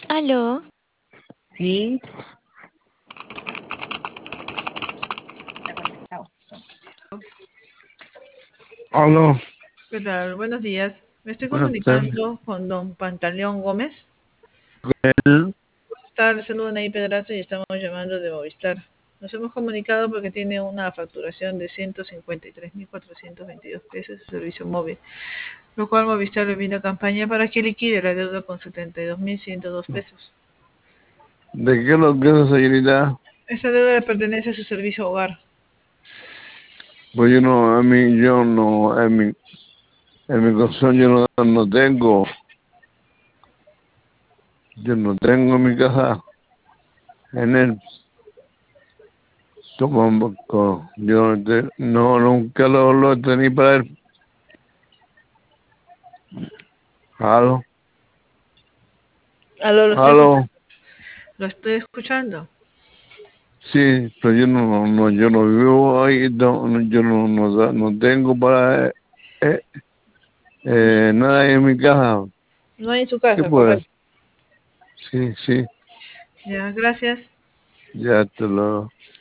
Aló, Sí, está conectado. Aló, ¿Qué tal? Buenos días. Me estoy buenas tardes. comunicando con don Pantaleón Gómez. Él, Le saludo Ney Pedraza y estamos llamando de Movistar. Nos hemos comunicado porque tiene una facturación de 153.422 pesos de servicio móvil, lo cual Movistar le vino a campaña para que liquide la deuda con 72.102 pesos. ¿de qué lo que es, señorita? Esta deuda le pertenece a su servicio hogar. Pues yo no, a mí, yo no, en mi colchón yo no tengo, yo no tengo en mi casa, en él, yo no, nunca lo tenía para él. Aló, Aló, aló, lo estoy escuchando. sí, pero yo no vivo ahí, no tengo para eh, nada en mi casa. No hay en su ¿Qué casa, pues? correcto. Sí, sí, Ya, gracias. ya te lo...